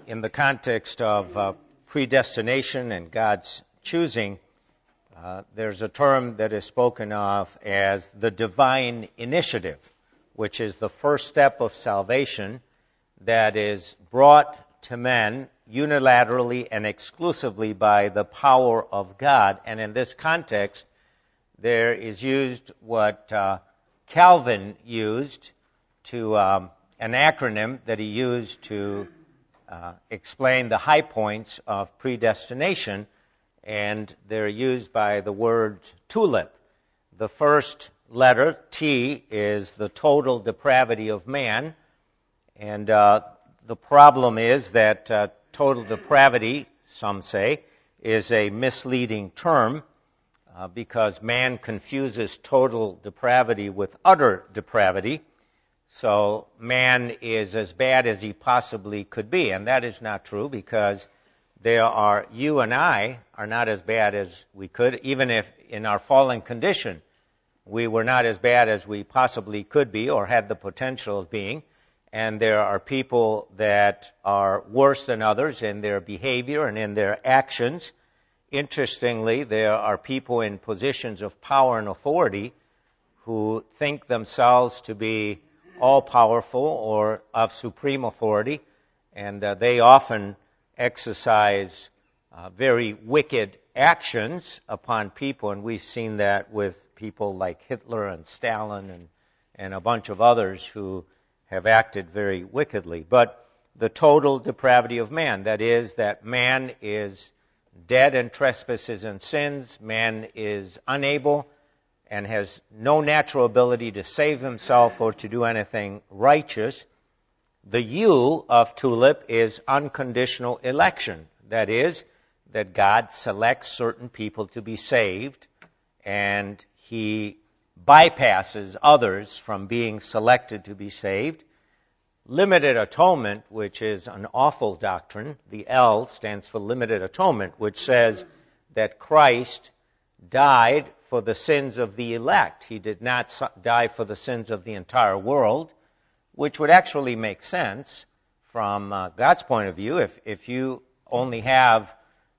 in the context of predestination and God's choosing, there's a term that is spoken of as the divine initiative, which is the first step of salvation that is brought to men unilaterally and exclusively by the power of God. And in this context, there is used what Calvin used to an acronym that he used to explain the high points of predestination, and they're used by the word tulip. The first letter, T, is the total depravity of man, and the problem is that total depravity, some say, is a misleading term because man confuses total depravity with utter depravity. So man is as bad as he possibly could be, and that is not true because you and I are not as bad as we could, even if in our fallen condition we were not as bad as we possibly could be or had the potential of being. And there are people that are worse than others in their behavior and in their actions. Interestingly, there are people in positions of power and authority who think themselves to be all-powerful or of supreme authority, and they often exercise very wicked actions upon people, and we've seen that with people like Hitler and Stalin and a bunch of others who have acted very wickedly. But the total depravity of man, that is, that man is dead in trespasses and sins, man is unable and has no natural ability to save himself or to do anything righteous. The U of tulip is unconditional election. That is, that God selects certain people to be saved, and He bypasses others from being selected to be saved. Limited atonement, which is an awful doctrine. The L stands for limited atonement, which says that Christ died for the sins of the elect. He did not die for the sins of the entire world, which would actually make sense from God's point of view. If you only have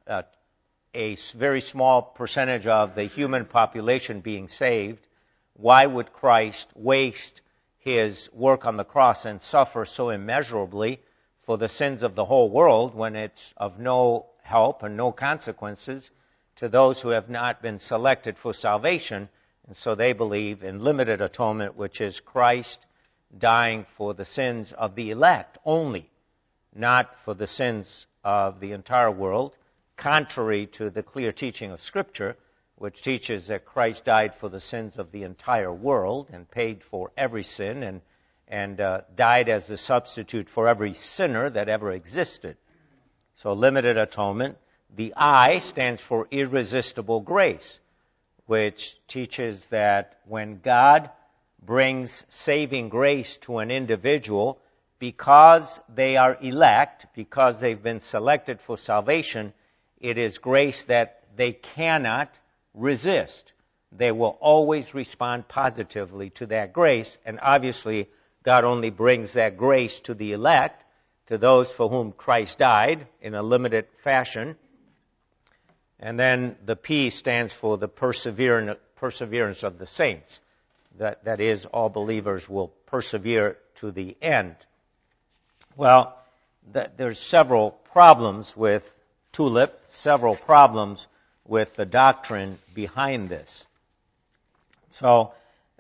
a very small percentage of the human population being saved, why would Christ waste His work on the cross and suffer so immeasurably for the sins of the whole world when it's of no help and no consequences to those who have not been selected for salvation? And so they believe in limited atonement, which is Christ dying for the sins of the elect only, not for the sins of the entire world, contrary to the clear teaching of Scripture, which teaches that Christ died for the sins of the entire world and paid for every sin and died as the substitute for every sinner that ever existed. So limited atonement. The I stands for irresistible grace, which teaches that when God brings saving grace to an individual, because they are elect, because they've been selected for salvation, it is grace that they cannot resist. They will always respond positively to that grace, and obviously God only brings that grace to the elect, to those for whom Christ died in a limited fashion. And then the P stands for the perseverance of the saints. That is, all believers will persevere to the end. Well, there's several problems with tulip, several problems with the doctrine behind this. So,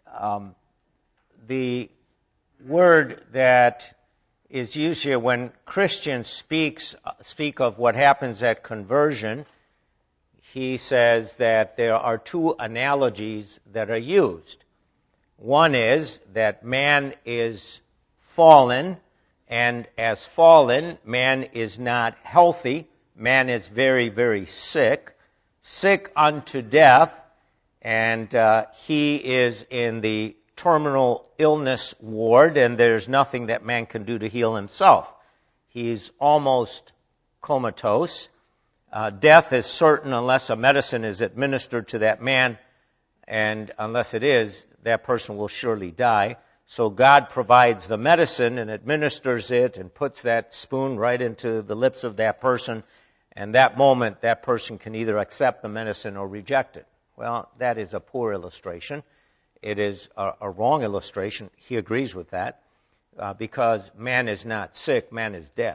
the word that is used here when Christians speak of what happens at conversion, he says that there are two analogies that are used. One is that man is fallen, and as fallen, man is not healthy. Man is very, very sick unto death, and he is in the terminal illness ward, and there's nothing that man can do to heal himself. He's almost comatose. Death is certain unless a medicine is administered to that man, and unless it is, that person will surely die. So God provides the medicine and administers it and puts that spoon right into the lips of that person, and that moment that person can either accept the medicine or reject it. Well, that is a poor illustration. It is a wrong illustration. He agrees with that because man is not sick, man is dead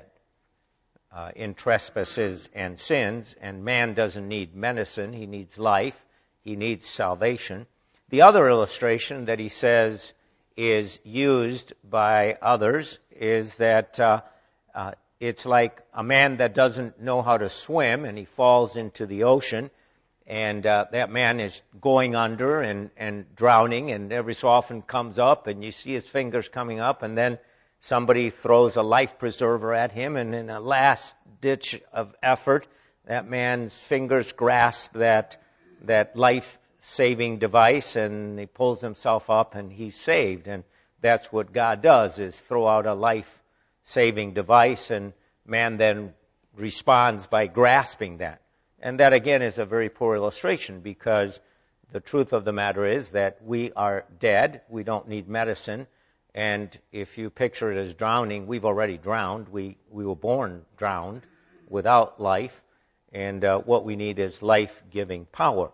in trespasses and sins, and man doesn't need medicine, he needs life, he needs salvation. The other illustration that he says is used by others is that it's like a man that doesn't know how to swim and he falls into the ocean, and that man is going under and drowning, and every so often comes up and you see his fingers coming up, and then somebody throws a life preserver at him, and in a last ditch of effort that man's fingers grasp that life-saving device, and he pulls himself up and he's saved. And that's what God does, is throw out a life-saving device, and man then responds by grasping that. And that again is a very poor illustration, because the truth of the matter is that we are dead, we don't need medicine, and if you picture it as drowning, we've already drowned. We were born drowned without life, and what we need is life-giving power.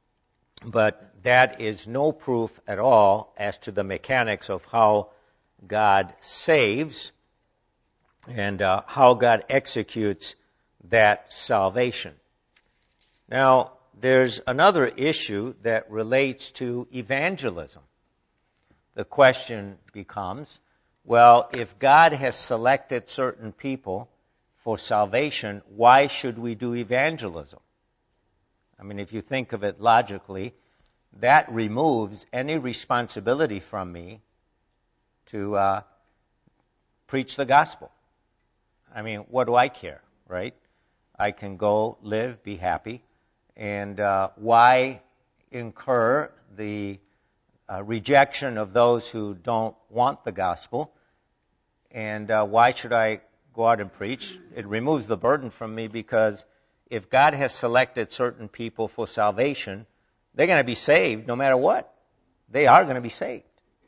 But that is no proof at all as to the mechanics of how God saves and how God executes that salvation. Now, there's another issue that relates to evangelism. The question becomes, well, if God has selected certain people for salvation, why should we do evangelism? I mean, if you think of it logically, that removes any responsibility from me to preach the gospel. I mean, what do I care, right? I can go, live, be happy, and why incur the rejection of those who don't want the gospel, and why should I go out and preach? It removes the burden from me, because if God has selected certain people for salvation, they're going to be saved no matter what. They are going to be saved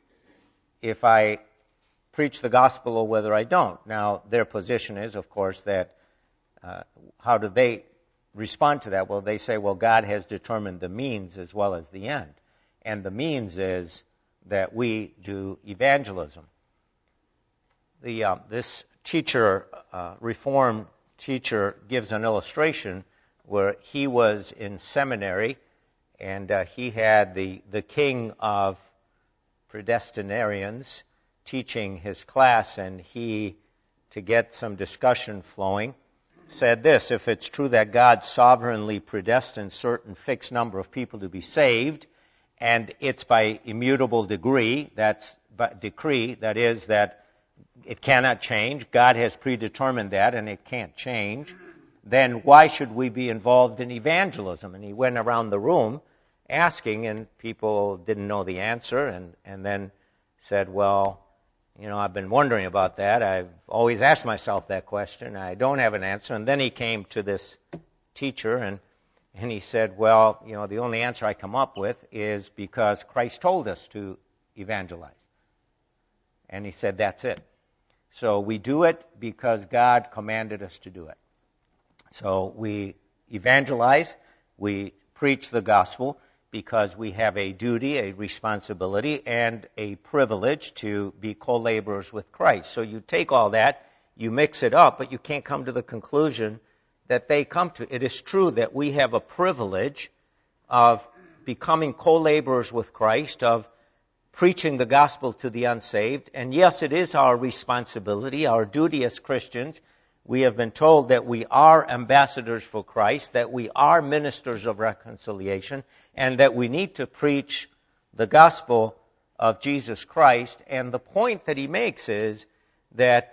if I preach the gospel or whether I don't. Now, their position is, of course, that how do they respond to that? Well, they say, well, God has determined the means as well as the end. And the means is that we do evangelism. This teacher, Reformed teacher, gives an illustration where he was in seminary, and he had the king of predestinarians teaching his class, and he, to get some discussion flowing, said this: if it's true that God sovereignly predestines certain fixed number of people to be saved, and it's by immutable decree, that is, that it cannot change, God has predetermined that and it can't change, then why should we be involved in evangelism? And he went around the room asking, and people didn't know the answer, and then said, well, I've been wondering about that. I've always asked myself that question. I don't have an answer. And then he came to this teacher, and he said, well, the only answer I come up with is because Christ told us to evangelize. And he said, that's it. So we do it because God commanded us to do it. So we evangelize, we preach the gospel because we have a duty, a responsibility, and a privilege to be co-laborers with Christ. So you take all that, you mix it up, but you can't come to the conclusion that they come to. It is true that we have a privilege of becoming co-laborers with Christ, of preaching the gospel to the unsaved. And yes, it is our responsibility, our duty as Christians. We have been told that we are ambassadors for Christ, that we are ministers of reconciliation, and that we need to preach the gospel of Jesus Christ. And the point that he makes is that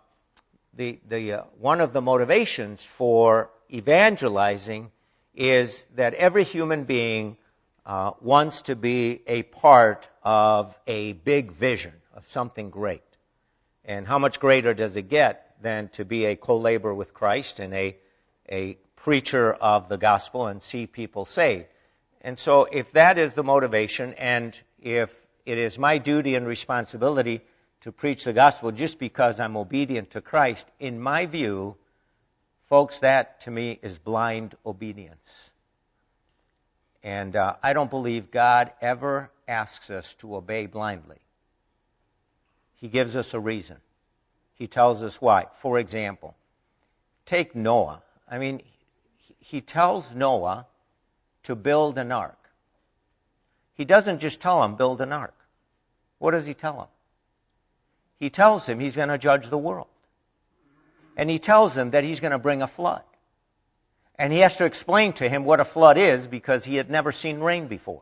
one of the motivations for evangelizing is that every human being wants to be a part of a big vision, of something great. And how much greater does it get than to be a co-laborer with Christ and a preacher of the gospel and see people saved? And so if that is the motivation, and if it is my duty and responsibility to preach the gospel just because I'm obedient to Christ. In my view, folks, that to me is blind obedience. And I don't believe God ever asks us to obey blindly. He gives us a reason. He tells us why. For example, take Noah. I mean, he tells Noah to build an ark. He doesn't just tell him, build an ark. What does he tell him? He tells him he's going to judge the world. And he tells him that he's going to bring a flood. And he has to explain to him what a flood is because he had never seen rain before.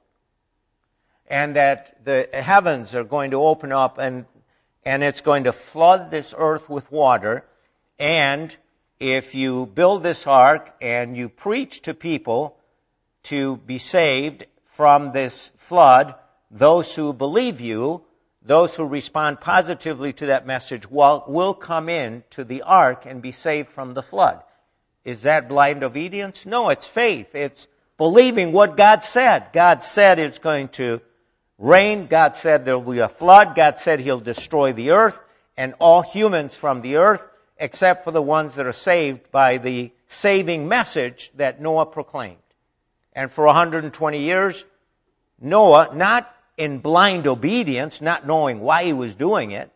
And that the heavens are going to open up and it's going to flood this earth with water. And if you build this ark and you preach to people to be saved from this flood, those who believe you, those who respond positively to that message will come in to the ark and be saved from the flood. Is that blind obedience? No, it's faith. It's believing what God said. God said it's going to rain. God said there will be a flood. God said He'll destroy the earth and all humans from the earth, except for the ones that are saved by the saving message that Noah proclaimed. And for 120 years, Noah, not in blind obedience, not knowing why he was doing it,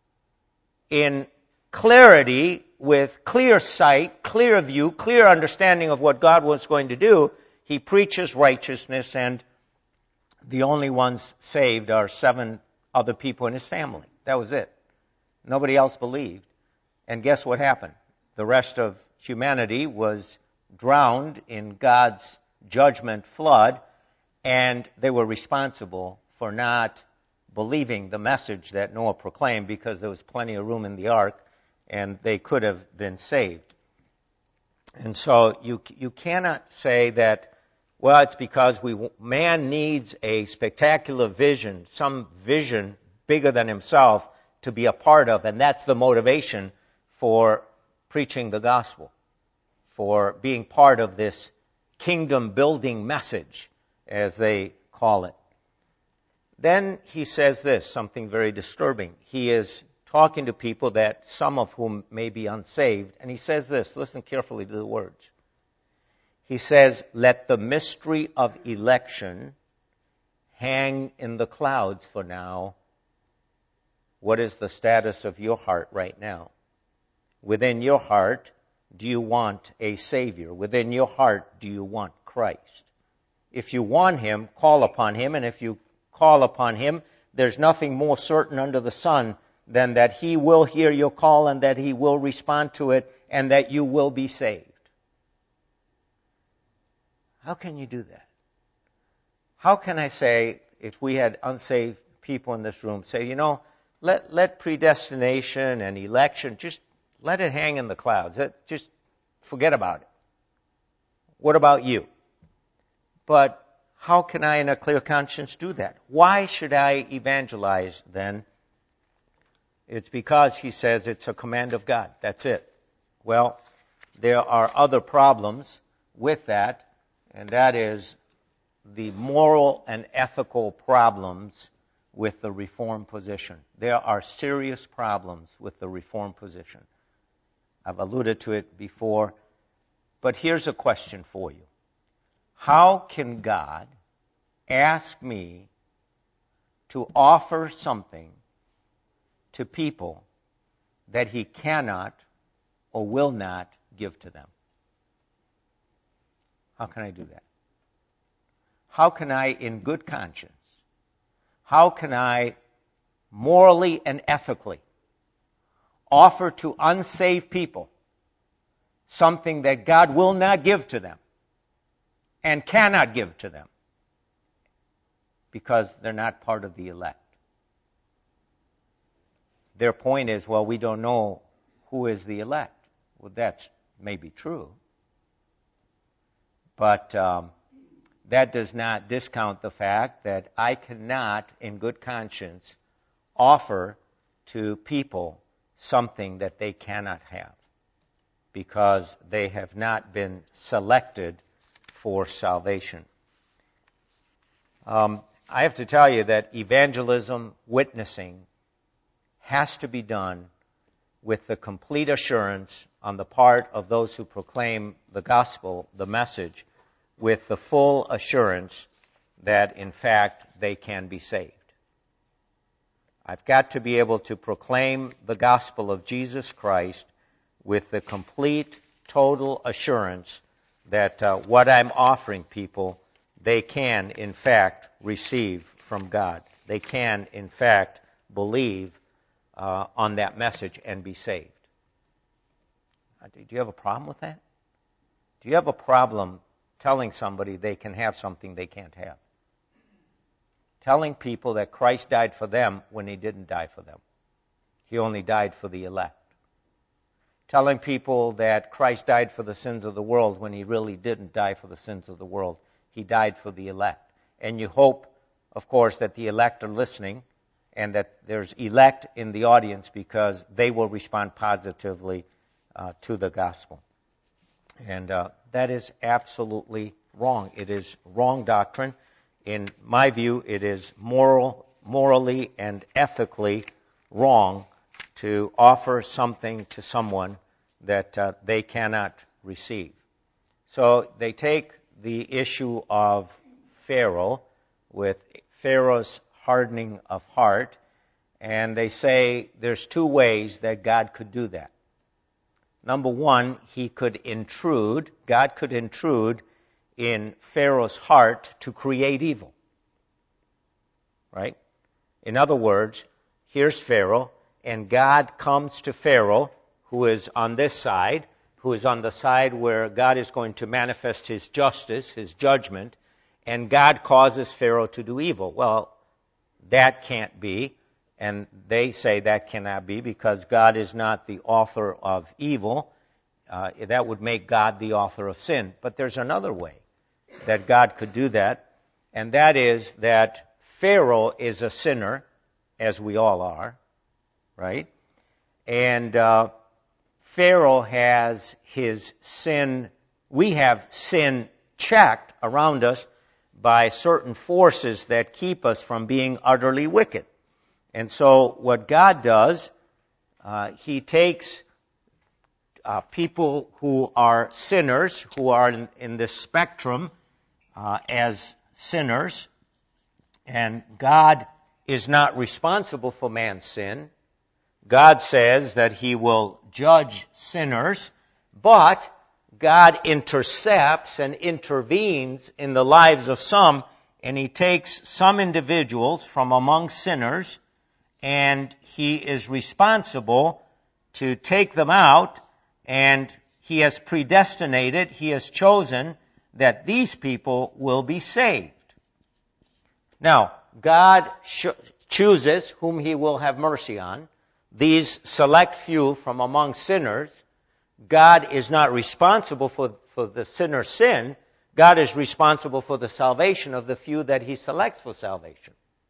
in clarity, with clear sight, clear view, clear understanding of what God was going to do, he preaches righteousness, and the only ones saved are 7 other people in his family. That was it. Nobody else believed. And guess what happened? The rest of humanity was drowned in God's judgment flood, and they were responsible for not believing the message that Noah proclaimed because there was plenty of room in the ark and they could have been saved. And so you cannot say that, well, it's because man needs a spectacular vision, some vision bigger than himself to be a part of, and that's the motivation for preaching the gospel, for being part of this kingdom-building message, as they call it. Then he says this, something very disturbing. He is talking to people that some of whom may be unsaved, and he says this, listen carefully to the words. He says, let the mystery of election hang in the clouds for now. What is the status of your heart right now? Within your heart, do you want a Savior? Within your heart, do you want Christ? If you want Him, call upon Him, and if you call upon Him, there's nothing more certain under the sun than that He will hear your call and that He will respond to it and that you will be saved. How can you do that? How can I say, if we had unsaved people in this room, say, let predestination and election, just let it hang in the clouds. Just forget about it. What about you? But how can I, in a clear conscience, do that? Why should I evangelize then? It's because he says it's a command of God. That's it. Well, there are other problems with that, and that is the moral and ethical problems with the Reformed position. There are serious problems with the Reformed position. I've alluded to it before, but here's a question for you. How can God ask me to offer something to people that He cannot or will not give to them? How can I do that? How can I, in good conscience, how can I morally and ethically offer to unsaved people something that God will not give to them and cannot give to them because they're not part of the elect? Their point is, well, we don't know who is the elect. Well, that's maybe true. But that does not discount the fact that I cannot, in good conscience, offer to people something that they cannot have because they have not been selected for salvation. I have to tell you that evangelism, witnessing, has to be done with the complete assurance on the part of those who proclaim the gospel, the message, with the full assurance that, in fact, they can be saved. I've got to be able to proclaim the gospel of Jesus Christ with the complete, total assurance that what I'm offering people, they can, in fact, receive from God. They can, in fact, believe on that message and be saved. Do you have a problem with that? Do you have a problem telling somebody they can have something they can't have? Telling people that Christ died for them when He didn't die for them. He only died for the elect. Telling people that Christ died for the sins of the world when He really didn't die for the sins of the world. He died for the elect. And you hope, of course, that the elect are listening and that there's elect in the audience because they will respond positively to the gospel. And that is absolutely wrong. It is wrong doctrine. In my view, it is morally and ethically wrong to offer something to someone that they cannot receive. So they take the issue of Pharaoh with Pharaoh's hardening of heart, and they say there's two ways that God could do that. Number one, God could intrude in Pharaoh's heart to create evil. Right? In other words, here's Pharaoh, and God comes to Pharaoh, who is on this side, who is on the side where God is going to manifest His justice, His judgment, and God causes Pharaoh to do evil. Well, that can't be, and they say that cannot be because God is not the author of evil. That would make God the author of sin. But there's another way that God could do that, and that is that Pharaoh is a sinner, as we all are, right? And Pharaoh has his sin, we have sin checked around us by certain forces that keep us from being utterly wicked. And so what God does, He takes people who are sinners, who are in this spectrum as sinners, and God is not responsible for man's sin. God says that He will judge sinners, but God intercepts and intervenes in the lives of some, and He takes some individuals from among sinners, and He is responsible to take them out, and He has predestinated, He has chosen that these people will be saved. Now, God chooses whom He will have mercy on. These select few from among sinners, God is not responsible for the sinner's sin. God is responsible for the salvation of the few that He selects for salvation.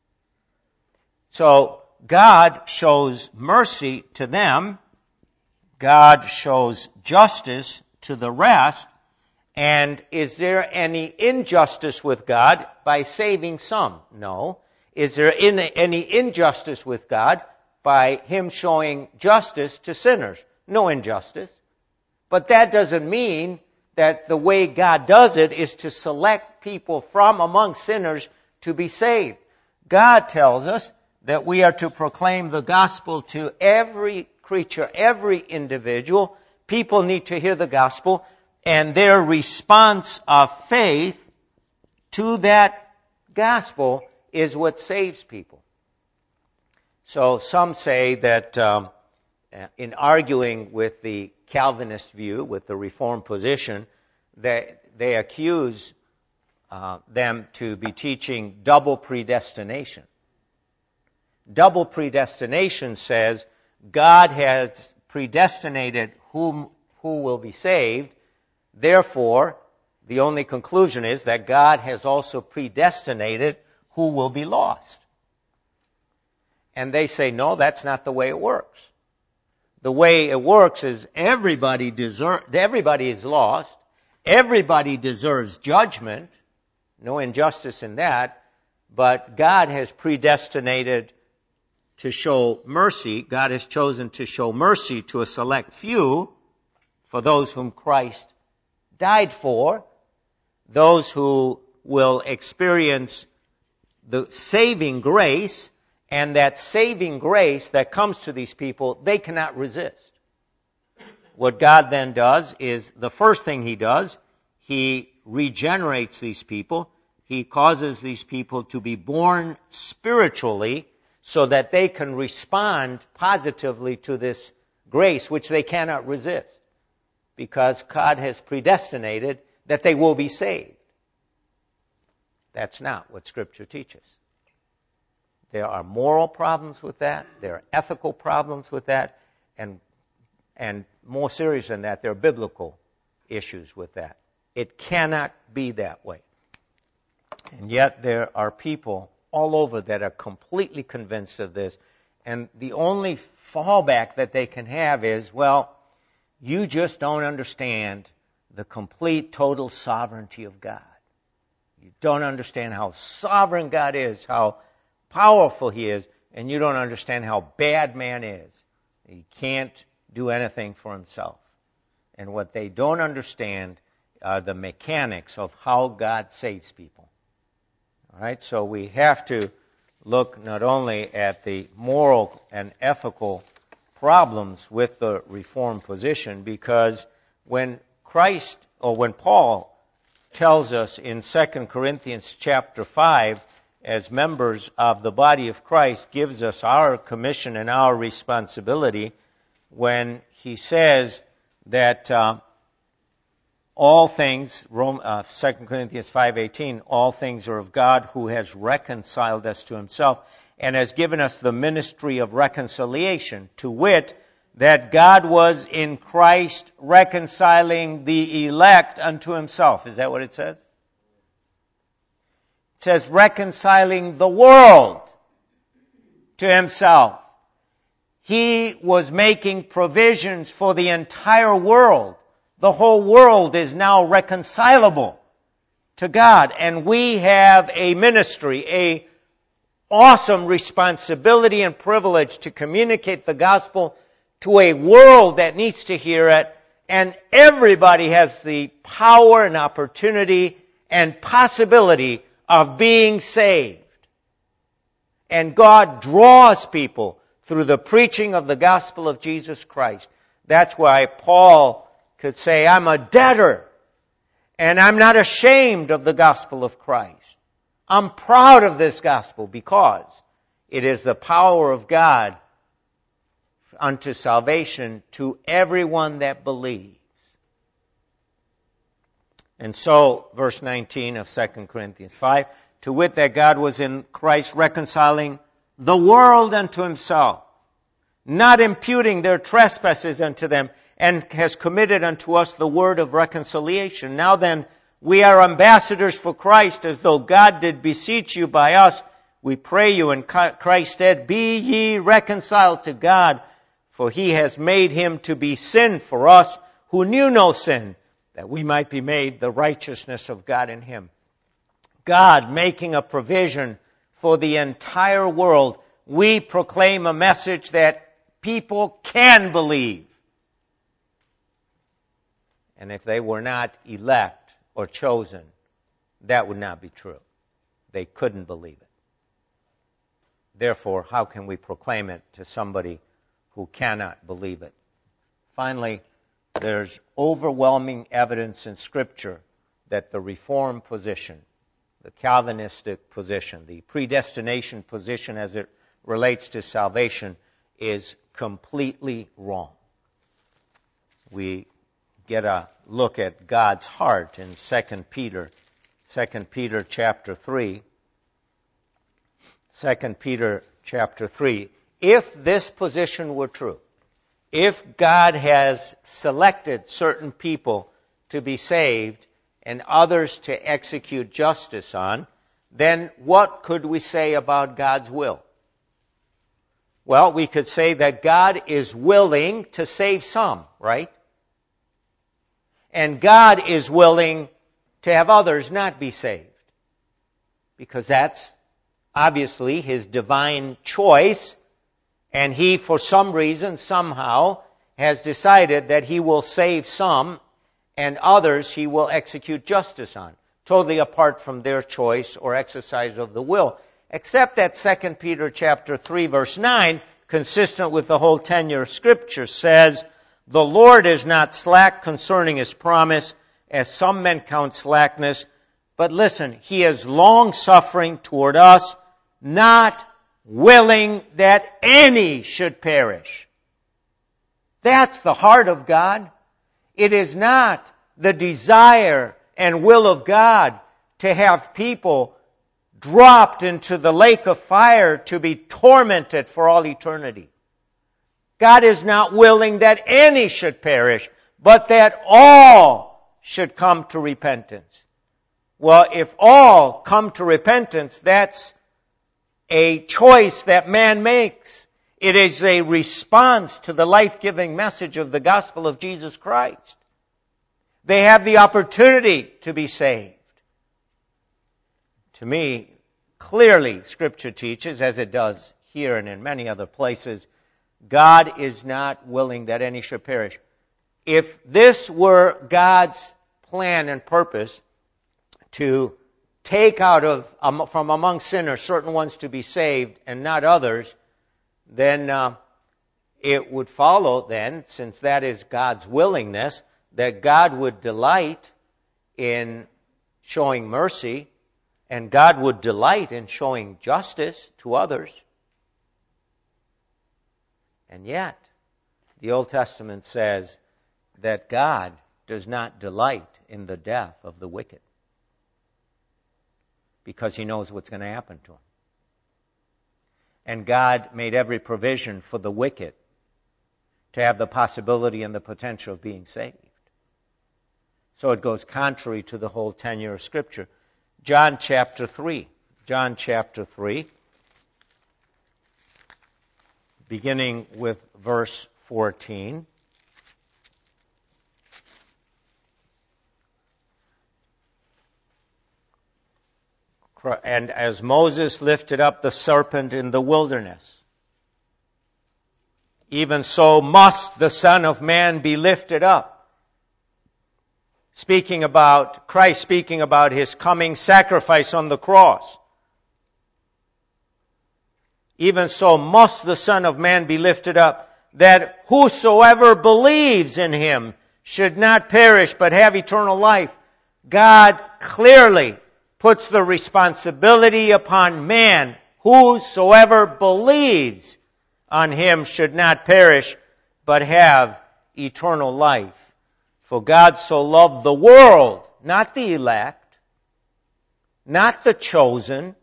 So, God shows mercy to them. God shows justice to the rest. And is there any injustice with God by saving some? No. Is there any injustice with God by Him showing justice to sinners? No injustice. But that doesn't mean that the way God does it is to select people from among sinners to be saved. God tells us that we are to proclaim the gospel to every creature, every individual. People need to hear the gospel, and their response of faith to that gospel is what saves people. So some say that in arguing with the Calvinist view, with the Reformed position, they accuse them to be teaching double predestination. Double predestination says God has predestinated who will be saved. Therefore, the only conclusion is that God has also predestinated who will be lost. And they say, no, that's not the way it works. The way it works is everybody is lost. Everybody deserves judgment. No injustice in that. but God has predestinated to show mercy. God has chosen to show mercy to a select few, for those whom Christ died for, those who will experience the saving grace, and that saving grace that comes to these people, they cannot resist. What God then does is, the first thing He does, He regenerates these people. He causes these people to be born spiritually so that they can respond positively to this grace, which they cannot resist, because God has predestinated that they will be saved. That's not what Scripture teaches. There are moral problems with that. There are ethical problems with that. And more serious than that, there are biblical issues with that. It cannot be that way. And yet there are people all over that are completely convinced of this. And the only fallback that they can have is, well, you just don't understand the complete, total sovereignty of God. You don't understand how sovereign God is, how powerful He is, and you don't understand how bad man is. He can't do anything for himself. And what they don't understand are the mechanics of how God saves people. All right, so we have to look not only at the moral and ethical problems with the Reformed position, because when Paul tells us in 2 Corinthians chapter 5, as members of the body of Christ, gives us our commission and our responsibility, when he says that all things, 2 Corinthians 5:18, all things are of God, who has reconciled us to Himself and has given us the ministry of reconciliation, to wit, that God was in Christ reconciling the elect unto Himself. Is that what it says? It says reconciling the world to Himself. He was making provisions for the entire world. The whole world is now reconcilable to God. And we have a ministry, a awesome responsibility and privilege to communicate the gospel to a world that needs to hear it. And everybody has the power and opportunity and possibility of being saved. And God draws people through the preaching of the gospel of Jesus Christ. That's why Paul could say, I'm a debtor, and I'm not ashamed of the gospel of Christ. I'm proud of this gospel because it is the power of God unto salvation to everyone that believes. And so, verse 19 of 2 Corinthians 5, to wit that God was in Christ reconciling the world unto Himself, not imputing their trespasses unto them, and has committed unto us the word of reconciliation. Now then, we are ambassadors for Christ, as though God did beseech you by us. We pray you in Christ's stead, be ye reconciled to God, for He has made Him to be sin for us, who knew no sin, that we might be made the righteousness of God in Him. God making a provision for the entire world. We proclaim a message that people can believe. And if they were not elect or chosen, that would not be true. They couldn't believe it. Therefore, how can we proclaim it to somebody who cannot believe it? Finally, there's overwhelming evidence in Scripture that the Reformed position, the Calvinistic position, the predestination position as it relates to salvation is completely wrong. We get a look at God's heart in 2 Peter chapter 3. 2 Peter chapter 3. If this position were true, if God has selected certain people to be saved and others to execute justice on, then what could we say about God's will? Well, we could say that God is willing to save some, right? And God is willing to have others not be saved. Because that's obviously his divine choice, and he, for some reason, somehow, has decided that he will save some, and others he will execute justice on, totally apart from their choice or exercise of the will. Except that 2 Peter chapter 3, verse 9, consistent with the whole tenure of Scripture, says, "The Lord is not slack concerning His promise, as some men count slackness, but listen, He is long-suffering toward us, not willing that any should perish." That's the heart of God. It is not the desire and will of God to have people dropped into the lake of fire to be tormented for all eternity. God is not willing that any should perish, but that all should come to repentance. Well, if all come to repentance, that's a choice that man makes. It is a response to the life-giving message of the gospel of Jesus Christ. They have the opportunity to be saved. To me, clearly, Scripture teaches, as it does here and in many other places, God is not willing that any should perish. If this were God's plan and purpose to take out of from among sinners certain ones to be saved and not others, then it would follow then, since that is God's willingness, that God would delight in showing mercy, and God would delight in showing justice to others. And yet, the Old Testament says that God does not delight in the death of the wicked, because He knows what's going to happen to him. And God made every provision for the wicked to have the possibility and the potential of being saved. So it goes contrary to the whole tenure of Scripture. John chapter 3, beginning with verse 14. "And as Moses lifted up the serpent in the wilderness, even so must the Son of Man be lifted up." Speaking about Christ, speaking about His coming sacrifice on the cross. "Even so must the Son of Man be lifted up, that whosoever believes in Him should not perish but have eternal life." God clearly puts the responsibility upon man. Whosoever believes on Him should not perish but have eternal life. "For God so loved the world," not the elect, not the chosen,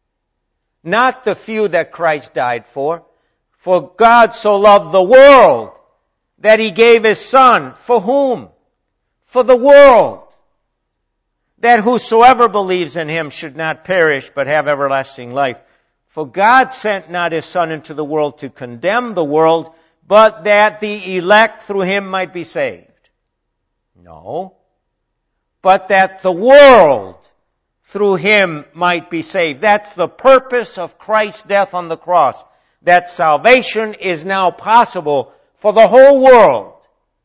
not the few that Christ died for. "For God so loved the world that He gave His Son." For whom? For the world. "That whosoever believes in Him should not perish but have everlasting life. For God sent not His Son into the world to condemn the world, but that the elect through Him might be saved." No. "But that the world through Him might be saved." That's the purpose of Christ's death on the cross. That salvation is now possible for the whole world.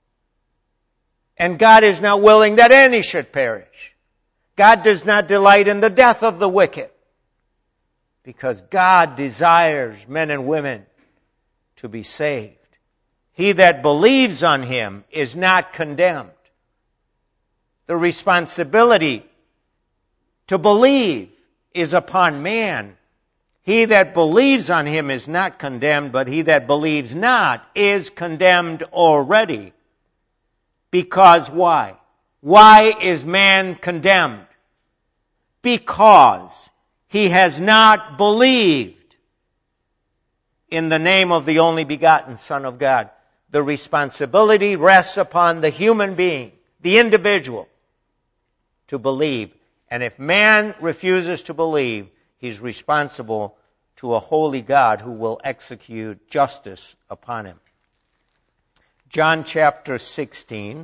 And God is not willing that any should perish. God does not delight in the death of the wicked, because God desires men and women to be saved. He that believes on Him is not condemned. The responsibility to believe is upon man. He that believes on Him is not condemned, but he that believes not is condemned already. Because why? Why is man condemned? Because he has not believed in the name of the only begotten Son of God. The responsibility rests upon the human being, the individual, to believe. And if man refuses to believe, he's responsible to a holy God who will execute justice upon him. John chapter 16.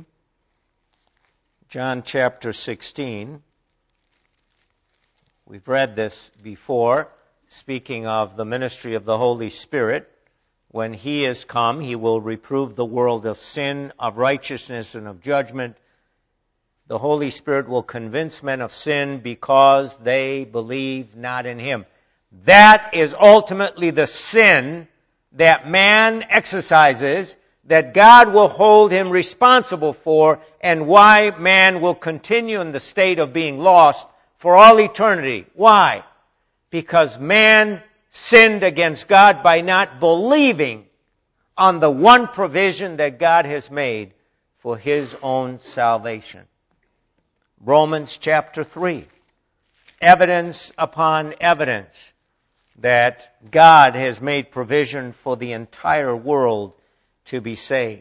John chapter 16. We've read this before. speaking of the ministry of the Holy Spirit. When He is come, He will reprove the world of sin, of righteousness, and of judgment. The Holy Spirit will convince men of sin because they believe not in Him. That is ultimately the sin that man exercises, that God will hold him responsible for, and why man will continue in the state of being lost for all eternity. Why? Because man sinned against God by not believing on the one provision that God has made for His own salvation. Romans chapter 3. Evidence upon evidence that God has made provision for the entire world to be saved.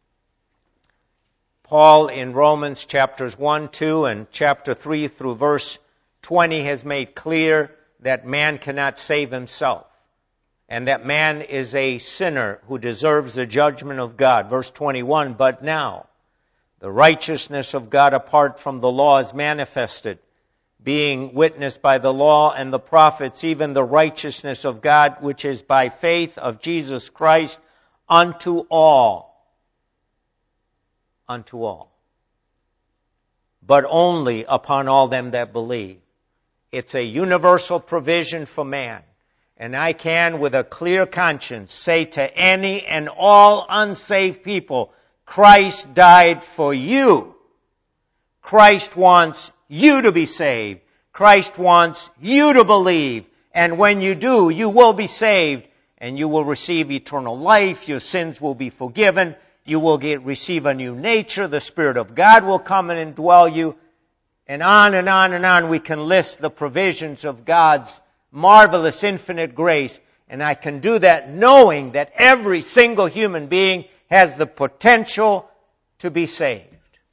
Paul in Romans chapters 1, 2, and chapter 3 through verse 20 has made clear that man cannot save himself, and that man is a sinner who deserves the judgment of God. Verse 21, but now the righteousness of God apart from the law is manifested, being witnessed by the law and the prophets, even the righteousness of God, which is by faith of Jesus Christ unto all. Unto all. But only upon all them that believe. It's a universal provision for man. And I can, with a clear conscience, say to any and all unsaved people, Christ died for you. Christ wants you to be saved. Christ wants you to believe. And when you do, you will be saved, and you will receive eternal life. Your sins will be forgiven. You will receive a new nature. The Spirit of God will come and indwell you. And on and on and on we can list the provisions of God's marvelous infinite grace. And I can do that knowing that every single human being has the potential to be saved.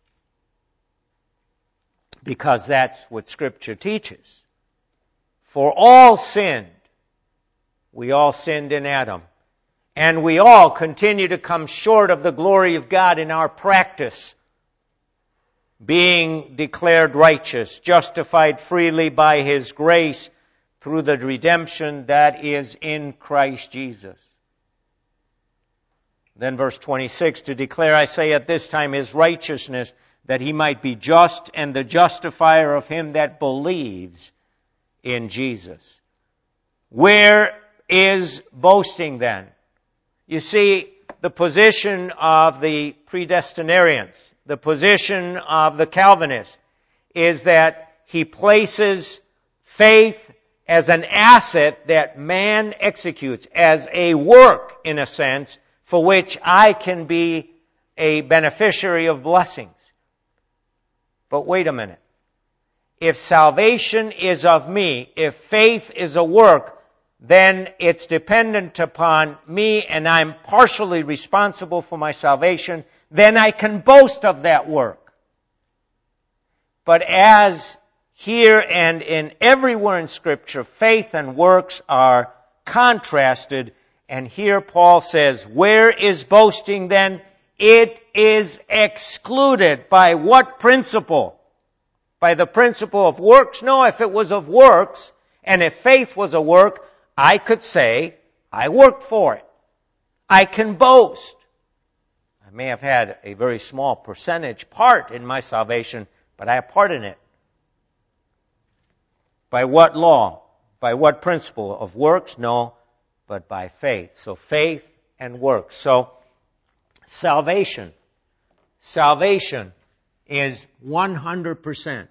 Because that's what Scripture teaches. For all sinned. We all sinned in Adam. And we all continue to come short of the glory of God in our practice. Being declared righteous, justified freely by His grace through the redemption that is in Christ Jesus. Then verse 26, to declare, I say at this time, His righteousness, that He might be just and the justifier of him that believes in Jesus. Where is boasting then? You see, the position of the predestinarians, the position of the Calvinists, is that he places faith as an asset that man executes, as a work, in a sense, for which I can be a beneficiary of blessings. But wait a minute. If salvation is of me, if faith is a work, then it's dependent upon me and I'm partially responsible for my salvation, then I can boast of that work. But as here and in everywhere in Scripture, faith and works are contrasted, and here Paul says, where is boasting then? It is excluded. By what principle? By the principle of works? No, if it was of works, and if faith was a work, I could say, I worked for it. I can boast. I may have had a very small percentage part in my salvation, but I have part in it. By what law? By what principle? Of works? No, but by faith. So faith and works. So salvation. Salvation is 100%.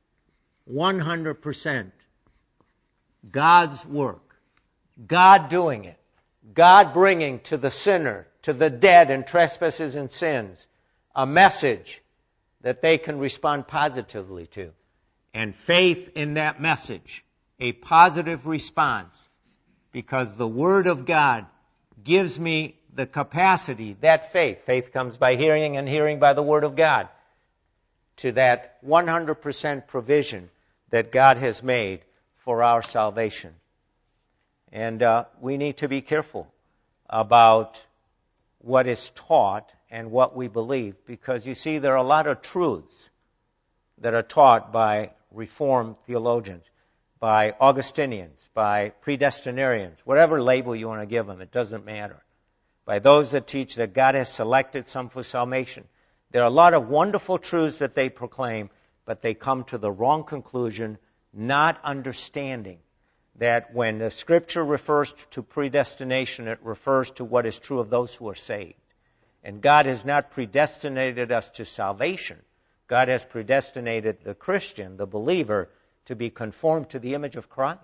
100% God's work. God doing it. God bringing to the sinner, to the dead in trespasses and sins, a message that they can respond positively to. And faith in that message, a positive response, because the Word of God gives me the capacity, that faith comes by hearing and hearing by the Word of God, to that 100% provision that God has made for our salvation. And we need to be careful about what is taught and what we believe, because you see there are a lot of truths that are taught by Reformed theologians. by Augustinians, by predestinarians, whatever label you want to give them, it doesn't matter. By those that teach that God has selected some for salvation. There are a lot of wonderful truths that they proclaim, but they come to the wrong conclusion, not understanding that when the Scripture refers to predestination, it refers to what is true of those who are saved. And God has not predestinated us to salvation. God has predestinated the Christian, the believer, to be conformed to the image of Christ.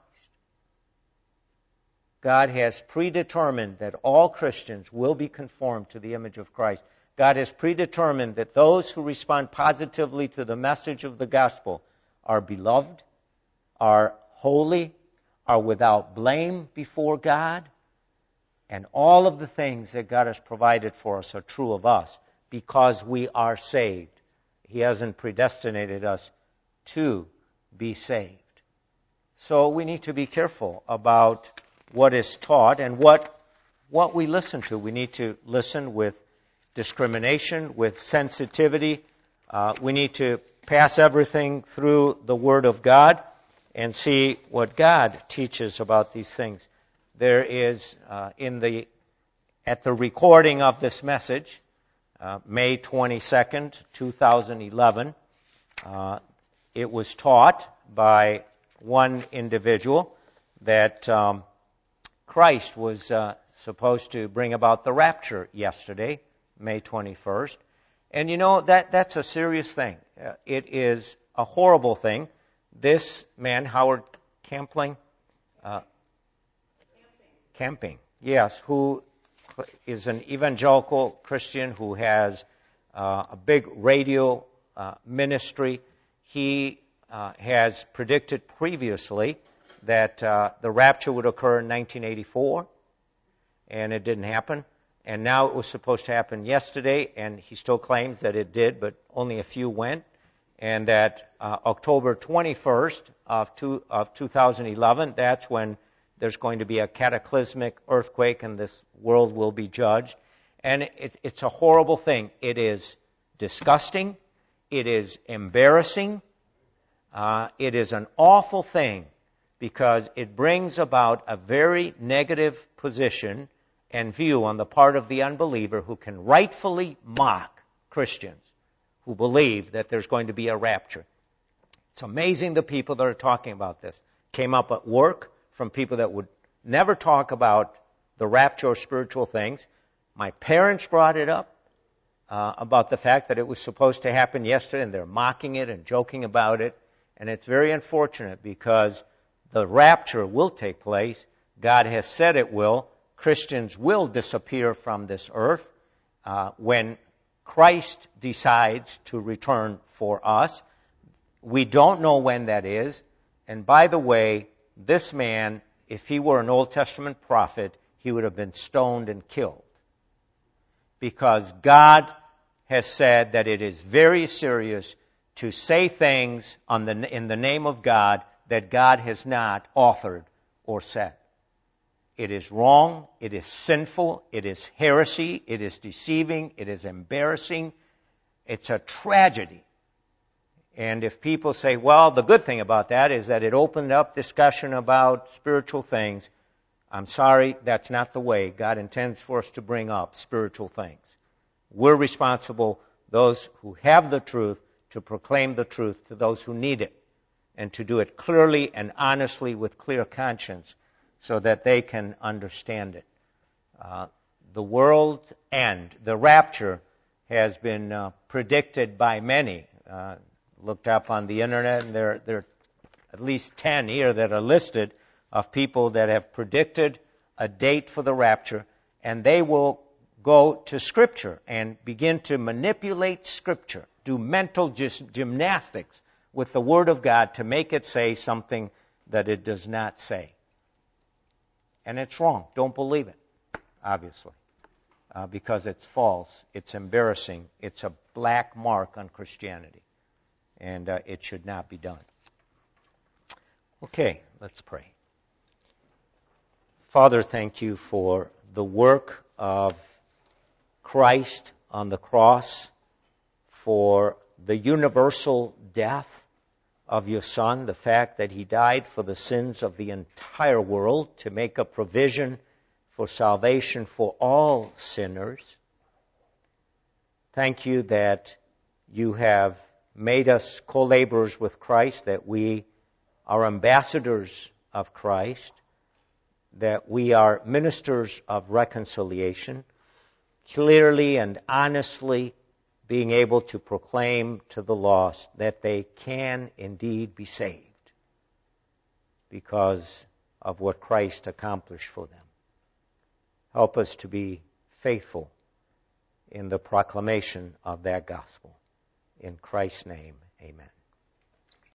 God has predetermined that all Christians will be conformed to the image of Christ. God has predetermined that those who respond positively to the message of the gospel are beloved, are holy, are without blame before God, and all of the things that God has provided for us are true of us because we are saved. He hasn't predestinated us to be saved. So we need to be careful about what is taught and what we listen to. We need to listen with discrimination, with sensitivity. We need to pass everything through the Word of God and see what God teaches about these things. There is at the recording of this message, May 22nd, 2011, it was taught by one individual that Christ was supposed to bring about the rapture yesterday, May 21st. And you know, that's a serious thing. It is a horrible thing. This man, Howard Camping, yes, who is an evangelical Christian who has a big radio ministry. He has predicted previously that the rapture would occur in 1984, and it didn't happen. And now it was supposed to happen yesterday, and he still claims that it did, but only a few went. And that October 21st of 2011, that's when there's going to be a cataclysmic earthquake and this world will be judged. And it's a horrible thing. It is disgusting. It is embarrassing. It is an awful thing because it brings about a very negative position and view on the part of the unbeliever who can rightfully mock Christians who believe that there's going to be a rapture. It's amazing the people that are talking about this. Came up at work from people that would never talk about the rapture or spiritual things. My parents brought it up about the fact that it was supposed to happen yesterday, and they're mocking it and joking about it. And it's very unfortunate because the rapture will take place. God has said it will. Christians will disappear from this earth when Christ decides to return for us. We don't know when that is. And by the way, this man, if he were an Old Testament prophet, he would have been stoned and killed. Because God has said that it is very serious to say things in the name of God that God has not authored or said. It is wrong, it is sinful, it is heresy, it is deceiving, it is embarrassing. It's a tragedy. And if people say, well, the good thing about that is that it opened up discussion about spiritual things, I'm sorry, that's not the way God intends for us to bring up spiritual things. We're responsible, those who have the truth, to proclaim the truth to those who need it, and to do it clearly and honestly with clear conscience so that they can understand it. The world's end, the rapture, has been predicted by many. Looked up on the internet, and there are at least 10 here that are listed of people that have predicted a date for the rapture, and they will go to Scripture and begin to manipulate Scripture, do mental gymnastics with the Word of God to make it say something that it does not say. And it's wrong. Don't believe it, obviously, because it's false, it's embarrassing, it's a black mark on Christianity, and it should not be done. Okay, let's pray. Father, thank you for the work of Christ on the cross, for the universal death of your Son, the fact that He died for the sins of the entire world to make a provision for salvation for all sinners. Thank you that you have made us co-laborers with Christ, that we are ambassadors of Christ, that we are ministers of reconciliation, clearly and honestly being able to proclaim to the lost that they can indeed be saved because of what Christ accomplished for them. Help us to be faithful in the proclamation of that gospel. In Christ's name, amen.